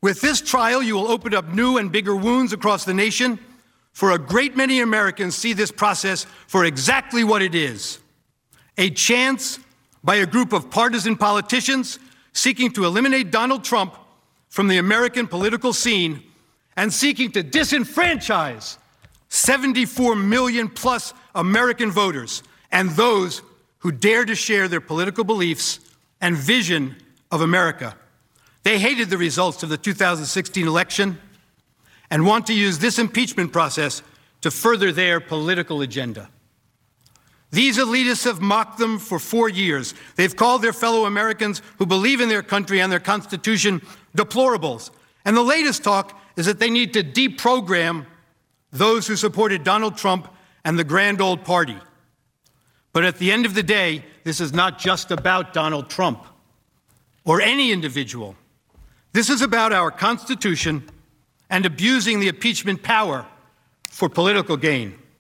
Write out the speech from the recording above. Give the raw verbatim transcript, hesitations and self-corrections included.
With this trial, you will open up new and bigger wounds across the nation, for a great many Americans see this process for exactly what it is: a chance by a group of partisan politicians seeking to eliminate Donald Trump from the American political scene and seeking to disenfranchise seventy-four million plus American voters and those who dare to share their political beliefs and vision of America. They hated the results of the two thousand sixteen election and want to use this impeachment process to further their political agenda. These elitists have mocked them for four years. They've called their fellow Americans who believe in their country and their Constitution deplorables. And the latest talk is that they need to deprogram those who supported Donald Trump and the grand old party. But at the end of the day, this is not just about Donald Trump or any individual. This is about our Constitution and abusing the impeachment power for political gain.